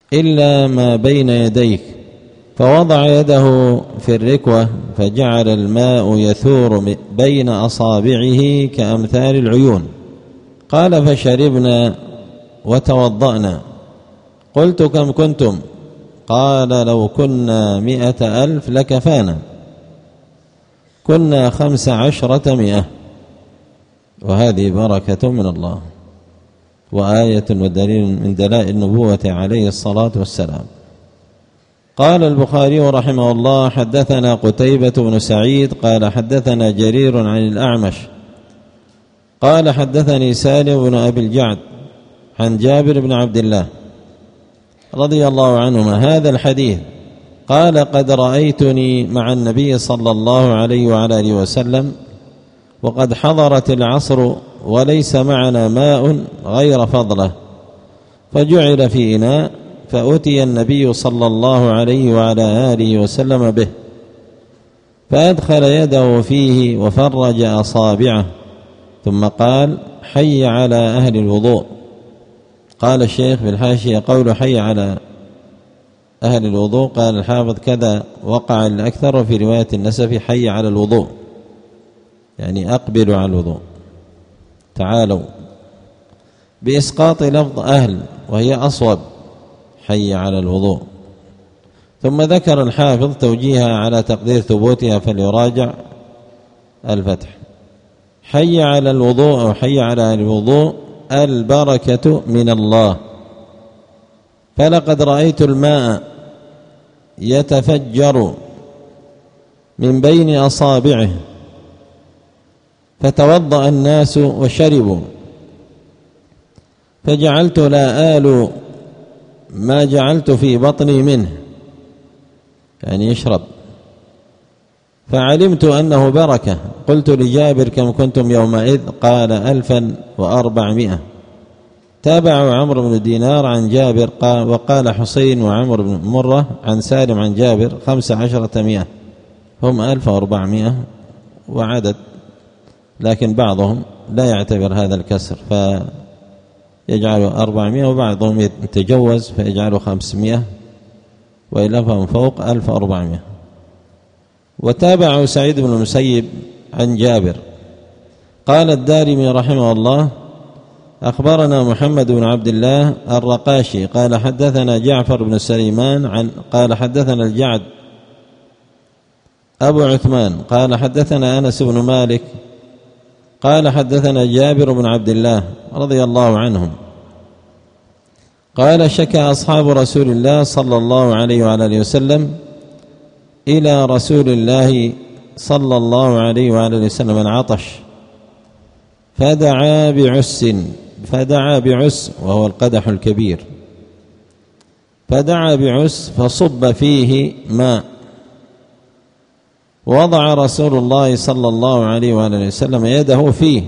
إلا ما بين يديك، فوضع يده في الركوة فجعل الماء يثور بين أصابعه كأمثال العيون. قال فشربنا وتوضأنا. قلت كم كنتم؟ قال لو كنا 100,000 لكفانا. كنا 15,100. وهذه بركة من الله وآية ودليل من دلائل النبوة عليه الصلاة والسلام. قال البخاري رحمه الله حدثنا قتيبة بن سعيد قال حدثنا جرير عن الأعمش قال حدثني سالم بن أبي الجعد عن جابر بن عبد الله رضي الله عنهما هذا الحديث. قال قد رأيتني مع النبي صلى الله عليه وعلى آله وسلم وقد حضرت العصر وليس معنا ماء غير فضله، فجعل في إناء فأتي النبي صلى الله عليه وعلى آله وسلم به، فأدخل يده فيه وفرج أصابعه، ثم قال حي على أهل الوضوء. قال الشيخ في الحاشية قول حي على أهل الوضوء، قال الحافظ كذا وقع الأكثر، وفي رواية النسفي حي على الوضوء، يعني أقبلوا على الوضوء، تعالوا، بإسقاط لفظ أهل وهي أصوب، حي على الوضوء. ثم ذكر الحافظ توجيهها على تقدير ثبوتها فليراجع الفتح. حي على الوضوء أو حي على الوضوء البركة من الله. فلقد رأيت الماء يتفجر من بين أصابعه، فتوضأ الناس وشربوا، فجعلت لا آل ما جعلت في بطني منه، يعني يشرب، فعلمت أنه بركة. قلت لجابر كم كنتم يومئذ؟ قال 1400. تابعوا عمرو بن دينار عن جابر وقال حسين وعمرو بن مرة عن سالم عن جابر 15,100، هم 1400 وعدد، لكن بعضهم لا يعتبر هذا الكسر فيجعله 400، وبعضهم يتجوز فيجعله 500، وإلا فهم فوق 1400. وتابعوا سعيد بن المسيب عن جابر. قال الدارمي رحمه الله أخبرنا محمد بن عبد الله الرقاشي قال حدثنا جعفر بن سليمان قال حدثنا الجعد أبو عثمان قال حدثنا أنس بن مالك قال حدثنا جابر بن عبد الله رضي الله عنهم قال شكى أصحاب رسول الله صلى الله عليه وعلى آله وسلم إلى رسول الله صلى الله عليه وعلى آله وسلم العطش، فدعا بعس وهو القدح الكبير، فدعا بعس فصب فيه ماء، وضع رسول الله صلى الله عليه وآله وسلم يده فيه.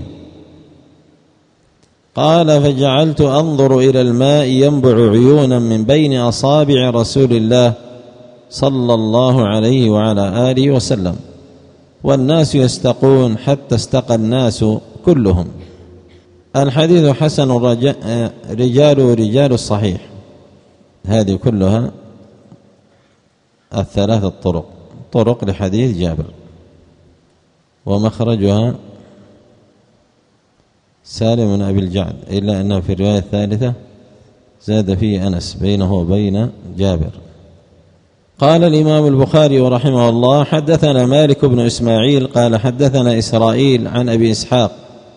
قال فجعلت أنظر إلى الماء ينبع عيونا من بين أصابع رسول الله صلى الله عليه وعلى آله وسلم، والناس يستقون حتى استقى الناس كلهم. الحديث حسن رجال الصحيح. هذه كلها الثلاثة طرق لحديث جابر، ومخرجها سالم بن أبي الجعد، إلا أنه في الرواية الثالثة زاد فيه أنس بينه وبين جابر. قال الإمام البخاري رحمه الله حدثنا مالك بن إسماعيل قال حدثنا إسرائيل عن أبي إسحاق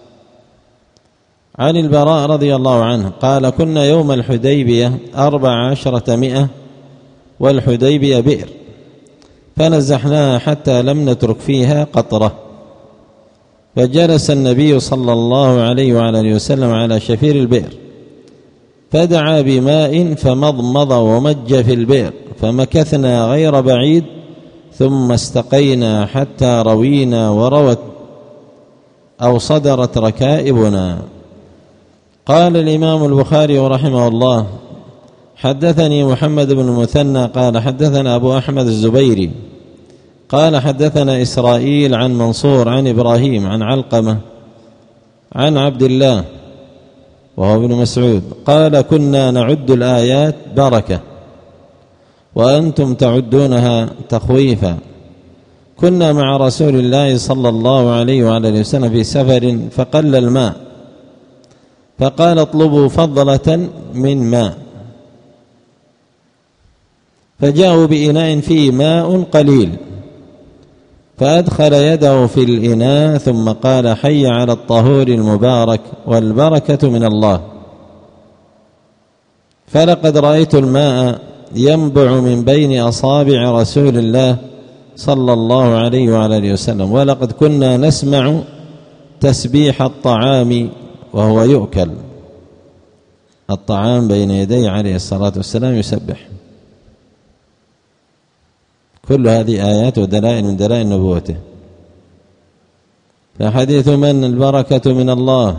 عن البراء رضي الله عنه قال كنا يوم الحديبية 1400 والحديبية بئر، فنزحناها حتى لم نترك فيها قطرة، فجلس النبي صلى الله عليه وعلى آله وسلم على شفير البئر، فدعا بماء فمضمض ومج في البئر، فمكثنا غير بعيد ثم استقينا حتى روينا وروت أو صدرت ركائبنا. قال الإمام البخاري رحمه الله حدثني محمد بن المثنى قال حدثنا أبو أحمد الزبيري قال حدثنا إسرائيل عن منصور عن إبراهيم عن علقمة عن عبد الله وهو ابن مسعود قال كنا نعد الآيات بركة، وأنتم تعدونها تخويفا. كنا مع رسول الله صلى الله عليه وعلى وسلم في سفر فقل الماء، فقال اطلبوا فضلة من ماء، فجاءوا بإناء فيه ماء قليل، فأدخل يده في الإناء ثم قال حي على الطهور المبارك والبركة من الله. فلقد رأيت الماء ينبع من بين أصابع رسول الله صلى الله عليه وعلى وسلم، ولقد كنا نسمع تسبيح الطعام وهو يؤكل. الطعام بين يديه عليه الصلاة والسلام يسبح. كل هذه آيات ودلائل من دلائل نبوته. فحديث من البركة من الله؟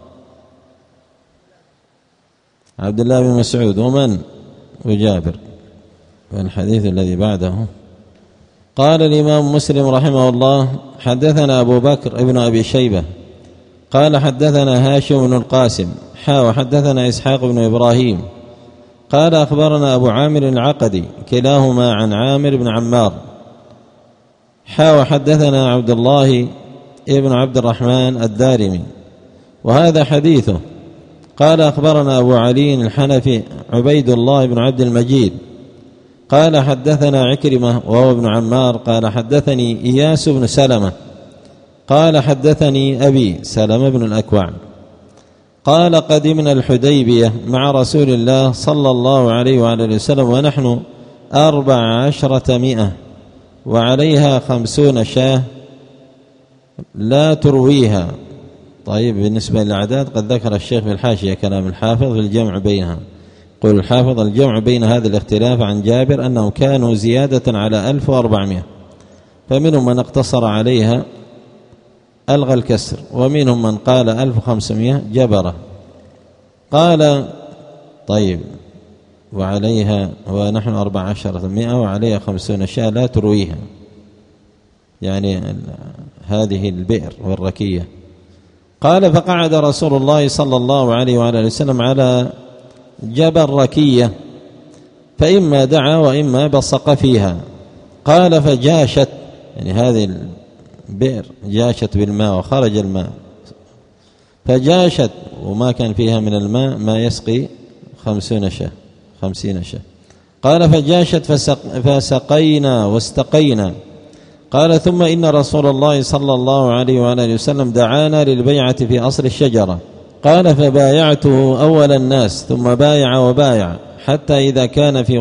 عبد الله بن مسعود. ومن؟ وجابر. والحديث الذي بعده قال الإمام مسلم رحمه الله حدثنا أبو بكر ابن أبي شيبة قال حدثنا هاشم بن القاسم وحدثنا إسحاق بن إبراهيم قال أخبرنا أبو عامر العقدي كلاهما عن عامر بن عمار وحدثنا عبد الله ابن عبد الرحمن الدارمي وهذا حديثه. قال أخبرنا أبو علي الحنفي عبيد الله بن عبد المجيد قال حدثنا عكرمة وهو ابن عمار قال حدثني إياس بن سلمة قال حدثني أبي سلمة بن الأكوع قال قدمنا الحديبية مع رسول الله صلى الله عليه وآله وسلم ونحن 1400 وعليها 50 شاة لا ترويها. طيب بالنسبة للأعداد قد ذكر الشيخ في الحاشية كلام الحافظ في الجمع بينها. قل الحافظ الجمع بين هذا الاختلاف عن جابر أنهم كانوا زيادة على 1400، فمنهم من اقتصر عليها ألغى الكسر، ومنهم من قال 1500 جبره. قال طيب وعليها ونحن 1400 وعليها 50 شاة لا ترويها، يعني هذه البئر والركية. قال فقعد رسول الله صلى الله عليه وآله وسلم على جبل ركية فإما دعا وإما بصق فيها. قال فجاشت، يعني هذه البئر جاشت بالماء وخرج الماء، فجاشت وما كان فيها من الماء ما يسقي 50 شاة. قال فجاشت فسقينا واستقينا. قال ثم إن رسول الله صلى الله عليه وآله وسلم دعانا للبيعة في أصل الشجرة. قال فبايعته أول الناس ثم بايع وبايع حتى إذا كان في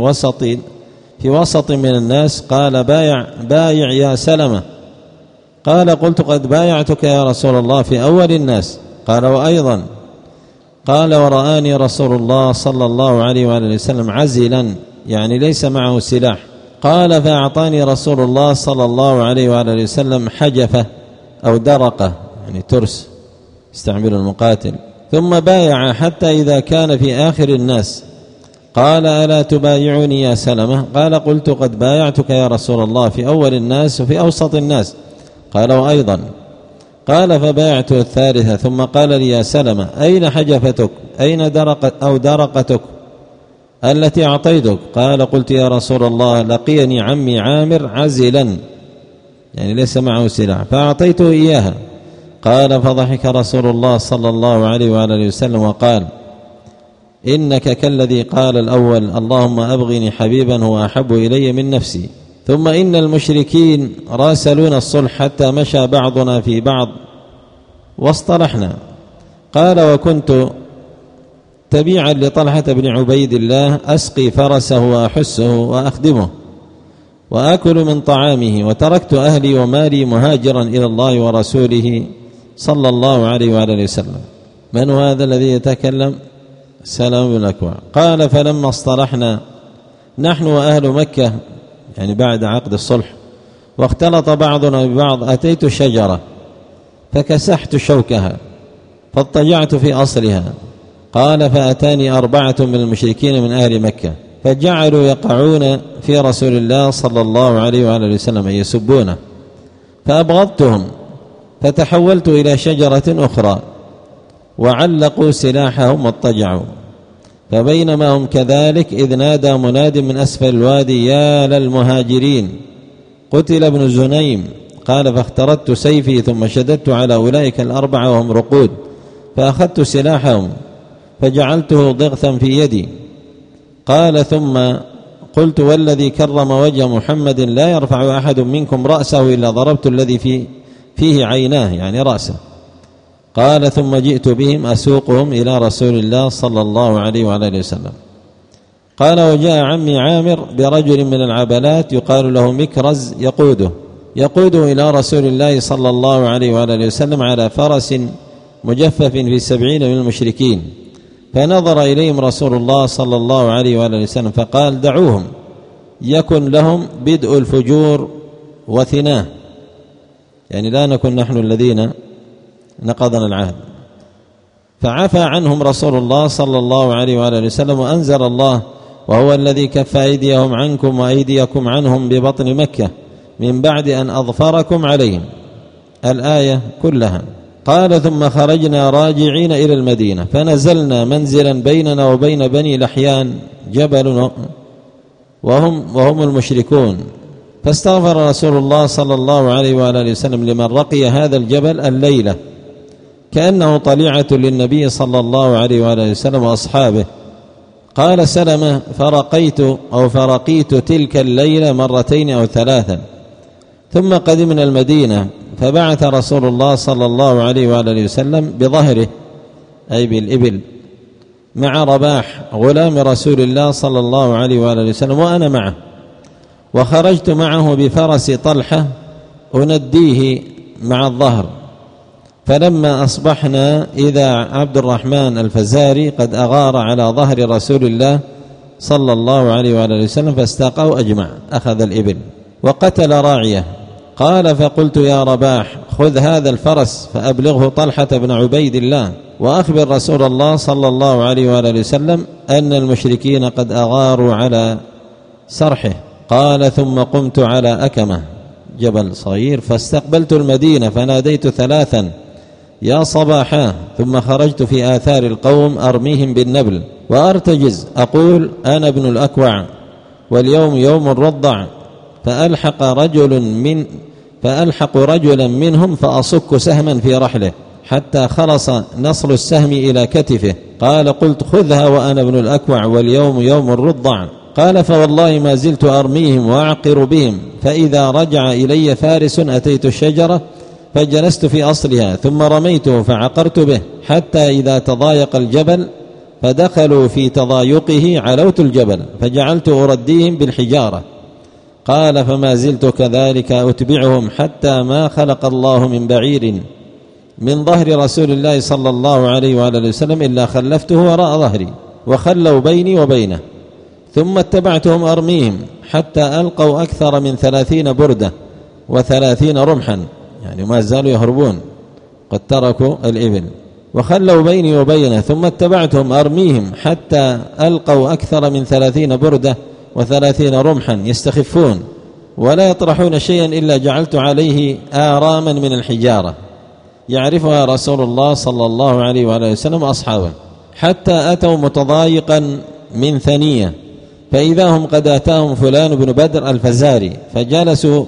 وسط من الناس قال بايع يا سلمة. قال قلت قد بايعتك يا رسول الله في أول الناس. قال وأيضا. قال ورآني رسول الله صلى الله عليه وآله وسلم عزلا، يعني ليس معه سلاح. قال فأعطاني رسول الله صلى الله عليه وآله وسلم حجفة أو درقة، يعني ترس استعمل المقاتل. ثم بايع حتى إذا كان في آخر الناس. قال ألا تبايعني يا سلمة؟ قال قلت قد بايعتك يا رسول الله في أول الناس وفي أوسط الناس. قال وأيضا. قال فبايعته الثالثة ثم قال لي يا سلمة أين حجفتك؟ أين درقتك التي أعطيتك؟ قال قلت يا رسول الله لقيني عمي عامر عزلا، يعني ليس معه سلاح، فأعطيته إياها. قال فضحك رسول الله صلى الله عليه وآله وسلم وقال إنك كالذي قال الأول اللهم أبغني حبيبا هو أحب إلي من نفسي. ثم إن المشركين راسلون الصلح حتى مشى بعضنا في بعض واصطلحنا. قال وكنت تبيعا لطلحة بن عبيد الله أسقي فرسه وأحسه وأخدمه وأكل من طعامه، وتركت أهلي ومالي مهاجرا إلى الله ورسوله صلى الله عليه وآله وسلم. من هو هذا الذي يتكلم؟ سلام بن الأكوع. قال فلما اصطلحنا نحن وأهل مكة، يعني بعد عقد الصلح، واختلط بعضنا ببعض، أتيت الشجرة فكسحت شوكها فاضطجعت في أصلها. قال فأتاني 4 من المشركين من أهل مكة فجعلوا يقعون في رسول الله صلى الله عليه وآله وسلم يسبونه، فأبغضتهم فتحولت إلى شجرة أخرى وعلقوا سلاحهم واضطجعوا. فبينما هم كذلك إذ نادى مناد من أسفل الوادي يا للمهاجرين قتل ابن زنيم. قال فاخترت سيفي ثم شددت على أولئك الأربعة وهم رقود فأخذت سلاحهم فجعلته ضغثا في يدي. قال ثم قلت والذي كرم وجه محمد لا يرفع أحد منكم رأسه إلا ضربت الذي فيه عيناه يعني رأسه. قال ثم جئت بهم أسوقهم إلى رسول الله صلى الله عليه وعلى آله وسلم. قال وجاء عمي عامر برجل من العبلات يقال له مكرز يقوده إلى رسول الله صلى الله عليه وعلى آله وسلم على فرس مجفف في 70 من المشركين. فنظر إليهم رسول الله صلى الله عليه وآله وسلم فقال دعوهم يكن لهم بدء الفجور وثناه، يعني لا نكن نحن الذين نقضنا العهد. فعفى عنهم رسول الله صلى الله عليه وآله وسلم وأنزل الله وهو الذي كف أيديهم عنكم وأيديكم عنهم ببطن مكة من بعد أن أظفركم عليهم الآية كلها. قال ثم خرجنا راجعين إلى المدينة فنزلنا منزلا بيننا وبين بني لحيان جبل وهم المشركون، فاستغفر رسول الله صلى الله عليه وآله وسلم لمن رقي هذا الجبل الليلة كأنه طليعة للنبي صلى الله عليه وآله وسلم وأصحابه. قال سلمة فرقيت تلك الليلة مرتين أو ثلاثا، ثم قدمنا المدينة فبعث رسول الله صلى الله عليه وآله وسلم بظهره أي بالإبل مع رباح غلام رسول الله صلى الله عليه وآله وسلم وأنا معه، وخرجت معه بفرس طلحة أنديه مع الظهر. فلما أصبحنا إذا عبد الرحمن الفزاري قد أغار على ظهر رسول الله صلى الله عليه وآله وسلم فاستاقه أجمع، أخذ الإبل وقتل راعيه. قال فقلت يا رباح خذ هذا الفرس فأبلغه طلحة بن عبيد الله وأخبر رسول الله صلى الله عليه وآله وسلم أن المشركين قد أغاروا على سرحه. قال ثم قمت على أكمة جبل صغير فاستقبلت المدينة فناديت ثلاثا يا صباحا، ثم خرجت في آثار القوم أرميهم بالنبل وأرتجز أقول أنا ابن الأكوع واليوم يوم الرضع، فألحق رجلا منهم فأصك سهما في رحله حتى خلص نصل السهم إلى كتفه. قال قلت خذها وأنا ابن الأكوع واليوم يوم الرضع. قال فوالله ما زلت أرميهم وأعقر بهم، فإذا رجع إلي فارس أتيت الشجرة فجلست في أصلها ثم رميته فعقرت به حتى إذا تضايق الجبل فدخلوا في تضايقه علوت الجبل فجعلت أرديهم بالحجارة. قال فما زلت كذلك أتبعهم حتى ما خلق الله من بعير من ظهر رسول الله صلى الله عليه وآله وسلم إلا خلفته وراء ظهري وخلوا بيني وبينه، ثم اتبعتهم أرميهم حتى ألقوا أكثر من 30 بردة و30 رمحا، يعني ما زالوا يهربون قد تركوا الإبل، وخلوا بيني وبينه ثم اتبعتهم أرميهم حتى ألقوا أكثر من 30 بردة و30 رمحا يستخفون ولا يطرحون شيئا إلا جعلت عليه آراما من الحجارة يعرفها رسول الله صلى الله عليه وآله وسلم وأصحابه، حتى أتوا متضايقا من ثنية فإذا هم قد أتاهم فلان بن بدر الفزاري فجلسوا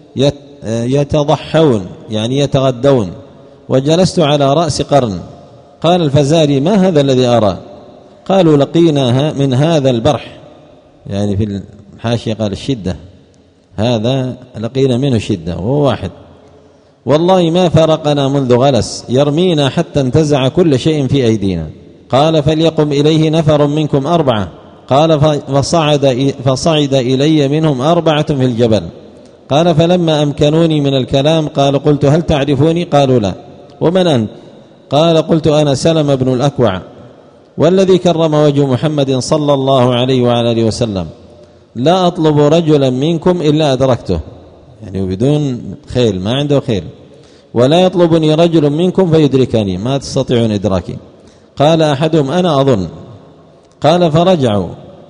يتضحون يعني يتغدون، وجلست على رأس قرن. قال الفزاري ما هذا الذي أرى؟ قالوا لقينا من هذا البرح، يعني في الحاشية قال الشدة، هذا لقينا منه شدة وهو واحد، والله ما فرقنا منذ غلس يرمينا حتى انتزع كل شيء في أيدينا. قال فليقم إليه نفر منكم 4. قال فصعد إلي منهم 4 في الجبل. قال فلما أمكنوني من الكلام قال قلت هل تعرفوني؟ قالوا لا. ومن أنت؟ قال قلت أنا سلم بن الأكوع والذي كرم وجه محمد صلى الله عليه وعلى آله وسلم، لا أطلب رجلا منكم إلا أدركته، يعني بدون خيل، ما عنده خيل، ولا يطلبني رجل منكم فيدركني، ما تستطيعون إدراكي. قال أحدهم أنا أظن. قال فرجعوا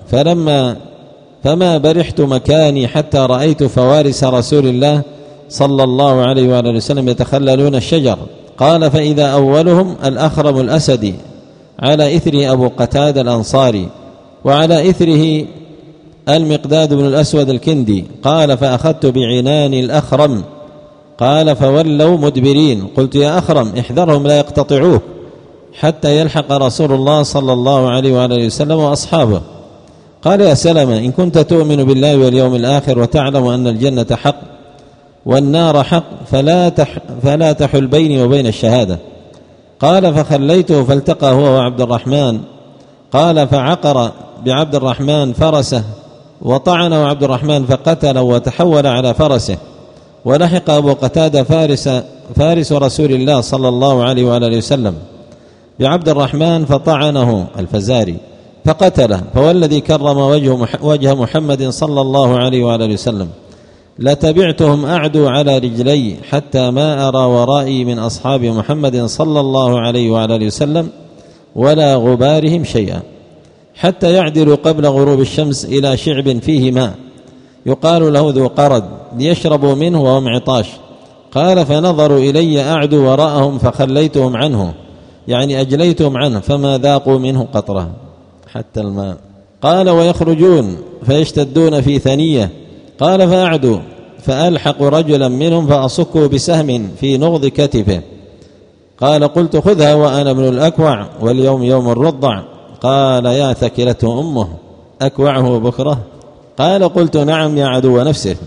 فما برحت مكاني حتى رأيت فوارس رسول الله صلى الله عليه وآله وسلم يتخللون الشجر. قال فإذا أولهم الأخرم الأسدي على إثره أبو قتادة الأنصاري، وعلى إثره المقداد بن الأسود الكندي. قال فأخذت بعنان الأخرم، قال فولوا مدبرين. قلت يا أخرم احذرهم لا يقتطعوك حتى يلحق رسول الله صلى الله عليه وآله وسلم وأصحابه. قال يا سلمة إن كنت تؤمن بالله واليوم الآخر وتعلم أن الجنة حق والنار حق فلا تحل بيني وبين الشهادة. قال فخليته فالتقى هو وعبد الرحمن. قال فعقر بعبد الرحمن فرسه وطعنه عبد الرحمن فقتله وتحول على فرسه. ولحق أبو قتادة فارس رسول الله صلى الله عليه وآله وسلم بعبد الرحمن فطعنه الفزاري فقتله. فوالذي كرم وجه محمد صلى الله عليه وآله وسلم لتبعتهم أعدو على رجلي حتى ما أرى ورائي من أصحاب محمد صلى الله عليه وآله وسلم ولا غبارهم شيئا، حتى يعدلوا قبل غروب الشمس إلى شعب فيه ماء يقال له ذو قرد ليشربوا منه وهم عطاش. قال فنظروا إلي أعدو وراءهم فخليتهم عنه، يعني أجليتهم عنه، فما ذاقوا منه قطرة حتى الماء. قال ويخرجون فيشتدون في ثنية. قال فأعدوا فألحق رجلا منهم فأصكه بسهم في نغض كتفه. قال قلت خذها وأنا ابن الأكوع واليوم يوم الرضع. قال يا ثكلته أمه أكوعه بكرة. قال قلت نعم يا عدو نفسه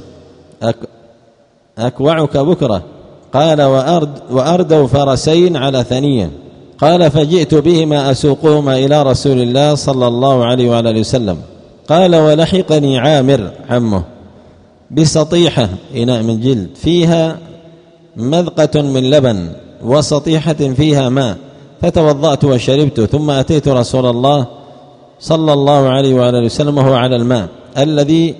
أكوعك بكرة. قال وأردوا فرسين على ثنية. قال فجئت بهما أسوقهما إلى رسول الله صلى الله عليه وآله وسلم. قال ولحقني عامر عمه بسطيحة إناء من جلد فيها مذقة من لبن وسطيحة فيها ماء، فتوضأت وشربت، ثم أتيت رسول الله صلى الله عليه وآله وسلم وهو على الماء الذي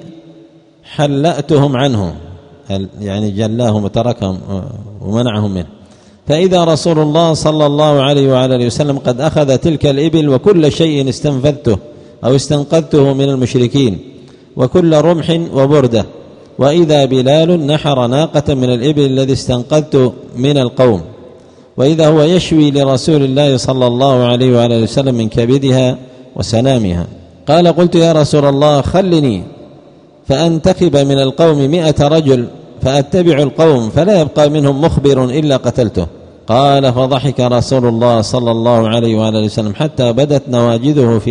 حلأتهم عنه، يعني جلاهم وتركهم ومنعهم منه. فإذا رسول الله صلى الله عليه وآله وسلم قد أخذ تلك الإبل وكل شيء استنفذته أو استنقذته من المشركين وكل رمح وبردة، وإذا بلال نحر ناقة من الإبل الذي استنقذت من القوم، وإذا هو يشوي لرسول الله صلى الله عليه وآله وسلم من كبدها وسنامها. قال قلت يا رسول الله خلني فأنتخب من القوم 100 رجل فأتبع القوم فلا يبقى منهم مخبر إلا قتلته. قال فضحك رسول الله صلى الله عليه وآله وسلم حتى بدت نواجذه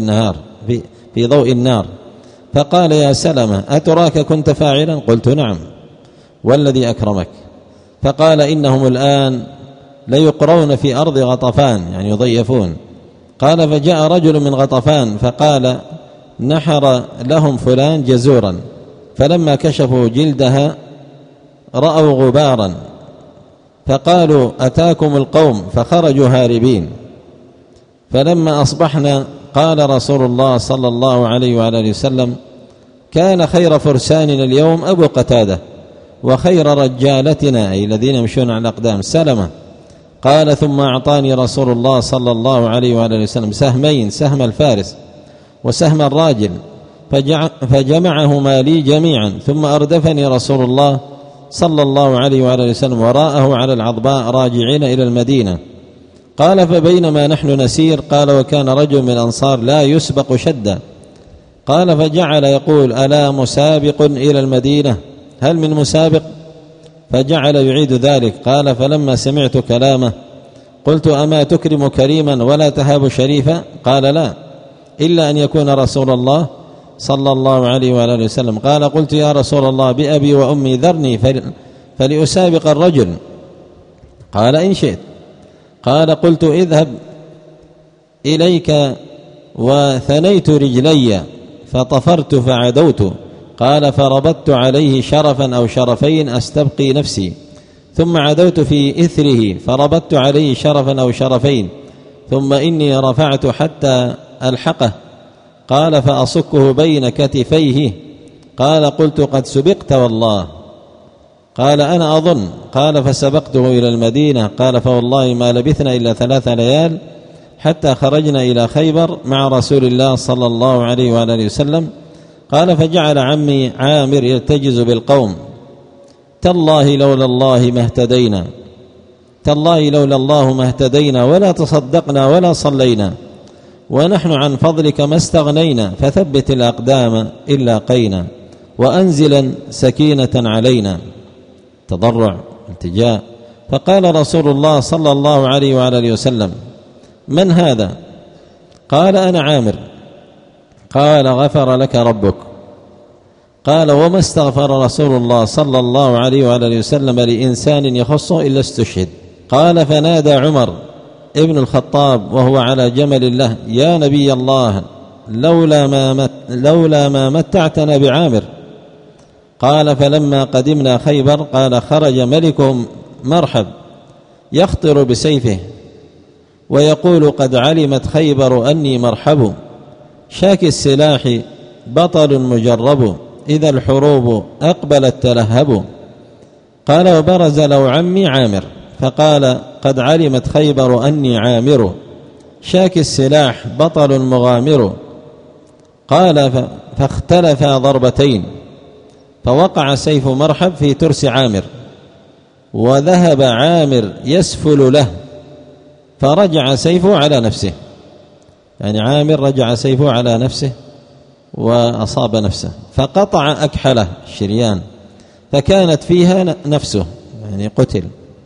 في ضوء النار فقال يا سلمة أتراك كنت فاعلا؟ قلت نعم والذي أكرمك. فقال إنهم الآن ليقرون في أرض غطفان، يعني يضيفون. قال فجاء رجل من غطفان فقال نحر لهم فلان جزورا، فلما كشفوا جلدها رأوا غبارا فقالوا أتاكم القوم، فخرجوا هاربين. فلما أصبحنا قال رسول الله صلى الله عليه وآله وسلم كان خير فرساننا اليوم أبو قتادة وخير رجالتنا أي الذين يمشون على الأقدام سلمة. قال ثم أعطاني رسول الله صلى الله عليه وآله وسلم سهمين، سهم الفارس وسهم الراجل، فجمعهما لي جميعا، ثم أردفني رسول الله صلى الله عليه وآله وسلم وراءه على العضباء راجعين إلى المدينة. قال فبينما نحن نسير قال وكان رجل من الأنصار لا يسبق شدا، قال فجعل يقول ألا مسابق إلى المدينة؟ هل من مسابق؟ فجعل يعيد ذلك. قال فلما سمعت كلامه قلت أما تكرم كريما ولا تهاب شريفا؟ قال لا إلا أن يكون رسول الله صلى الله عليه وآله وسلم. قال قلت يا رسول الله بأبي وأمي ذرني فلأسابق الرجل. قال إن شئت. قال قلت اذهب إليك وثنيت رجلي فطفرت فعدوت. قال فربطت عليه شرفا أو شرفين أستبقي نفسي، ثم عدوت في إثره فربطت عليه شرفا أو شرفين، ثم إني رفعت حتى ألحقه. قال فأصكه بين كتفيه. قال قلت قد سبقت والله. قال أنا أظن. قال فسبقته إلى المدينة. قال فوالله ما لبثنا إلا 3 ليال حتى خرجنا إلى خيبر مع رسول الله صلى الله عليه وآله وسلم. قال فجعل عمي عامر يلتجز بالقوم تالله لولا الله ما اهتدينا. تالله لولا الله ما اهتدينا ولا تصدقنا ولا صلينا، ونحن عن فضلك ما استغنينا، فثبت الأقدام إن لاقينا، وأنزلا سكينة علينا. تضرع التجاء. فقال رسول الله صلى الله عليه وعلى آله وسلم: من هذا؟ قال: أنا عامر. قال: غفر لك ربك. قال: وما استغفر رسول الله صلى الله عليه وعلى آله وسلم لإنسان يخصه إلا استشهد. قال: فنادى عمر ابن الخطاب وهو على جمل له: يا نبي الله، لولا ما متعتنا بعامر. قال: فلما قدمنا خيبر قال: خرج ملكهم مرحب يخطر بسيفه ويقول: قد علمت خيبر أني مرحب، شاك السلاح بطل مجرب، إذا الحروب أقبلت تلهب. قال: وبرز له عمي عامر فقال: قد علمت خيبر أني عامر، شاك السلاح بطل مغامر. قال: فاختلفا ضربتين، فوقع سيف مرحب في ترس عامر، وذهب عامر يسفل له، فرجع سيفه على نفسه، يعني عامر رجع سيفه على نفسه وأصاب نفسه، فقطع أكحله الشريان، فكانت فيها نفسه، يعني قتل.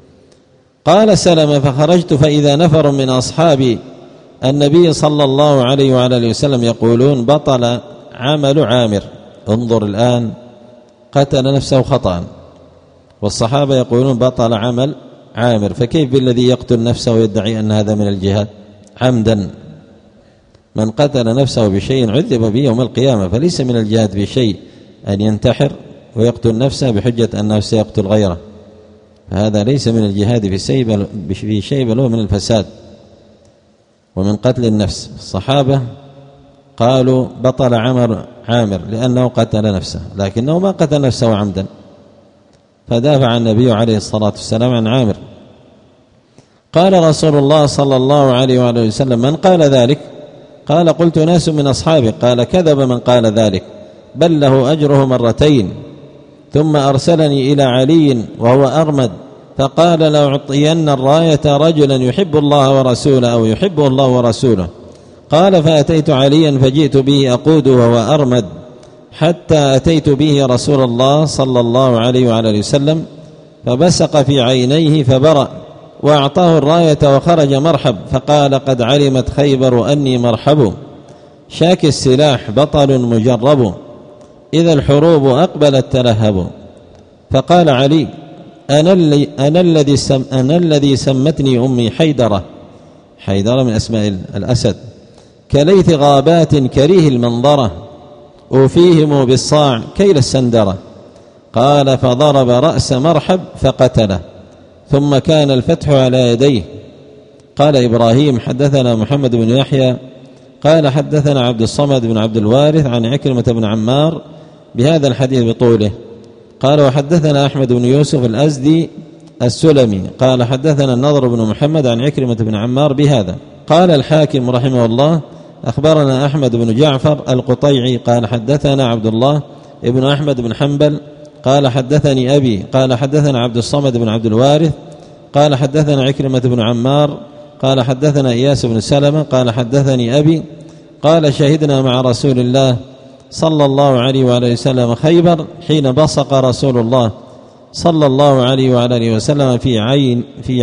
قال سلمة: فخرجت فإذا نفر من أصحاب النبي صلى الله عليه وعلى آله وسلم يقولون: بطل عمل عامر. انظر الآن، قتل نفسه خطأ، والصحابة يقولون بطل عمل عامر، فكيف بالذي يقتل نفسه ويدعي أن هذا من الجهاد عمدا؟ من قتل نفسه بشيء عذب به يوم القيامة، فليس من الجهاد بشيء أن ينتحر ويقتل نفسه بحجة أنه سيقتل غيره، فهذا ليس من الجهاد في شيء، بل هو من الفساد ومن قتل النفس. الصحابة قالوا بطل عامر لأنه قتل نفسه، لكنه ما قتل نفسه عمدا، فدافع النبي عليه الصلاة والسلام عن عامر. قال رسول الله صلى الله عليه وآله وسلم: من قال ذلك؟ قال: قلت ناس من أصحابه. قال: كذب من قال ذلك، بل له أجره مرتين. ثم أرسلني إلى علي وهو أرمد، فقال: لأعطين الراية رجلا يحب الله ورسوله أو يحبه الله ورسوله. قال: فأتيت عليا فجئت به أقوده وهو أرمد، حتى أتيت به رسول الله صلى الله عليه وعلى آله وسلم، فبسق في عينيه فبرأ، وأعطاه الراية وخرج مرحب، فقال: قد علمت خيبر أني مرحب، شاك السلاح بطل مجرب، إذا الحروب أقبلت تلهب. فقال علي: أنا الذي سمتني أمي حيدرة من أسماء الأسد، كليث غابات كريه المنظرة، أوفيهم بالصاع كيل السندرة. قال: فضرب رأس مرحب فقتله، ثم كان الفتح على يديه. قال إبراهيم: حدثنا محمد بن يحيى قال حدثنا عبد الصمد بن عبد الوارث عن عكرمة بن عمار بهذا الحديث بطوله. قال: وحدثنا أحمد بن يوسف الأزدي السلمي قال حدثنا النضر بن محمد عن عكرمة بن عمار بهذا. قال الحاكم رحمه الله: أخبرنا أحمد بن جعفر القطيعي قال حدثنا عبد الله ابن أحمد بن حنبل قال حدثني أبي قال حدثنا عبد الصمد بن عبد الوارث قال حدثنا عكرمة بن عمار قال حدثنا إياس بن سلمة قال حدثني أبي قال: شهدنا مع رسول الله صلى الله عليه وآله وسلم خيبر، حين بصق رسول الله صلى الله عليه وآله وسلم في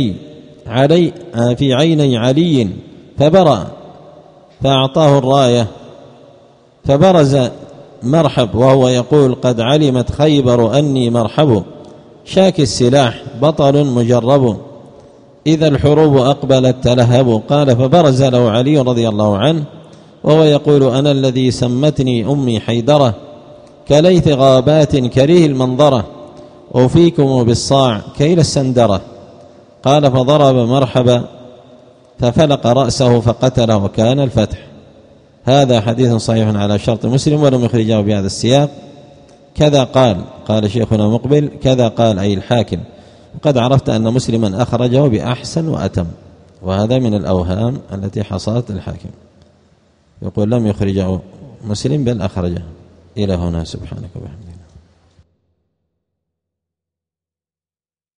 عيني علي فبرأ، فأعطاه الراية، فبرز مرحب وهو يقول: قد علمت خيبر أني مرحب، شاك السلاح بطل مجرب، إذا الحروب أقبلت تلهب. قال: فبرز له علي رضي الله عنه وهو يقول: أنا الذي سمتني أمي حيدرة، كليث غابات كريه المنظرة، أوفيكم بالصاع كيل السندرة. قال: فضرب مرحبا ففلق رأسه فقتله، وكان الفتح. هذا حديث صحيح على شرط مسلم ولم يخرجه بهذا السياق. كذا قال شيخنا مقبل كذا قال أي الحاكم، وقد عرفت أن مسلما أخرجه بأحسن وأتم، وهذا من الأوهام التي حصلت الحاكم، يقول لم يخرجه مسلم بل أخرجه. إلى هنا، سبحانك وبحمدك.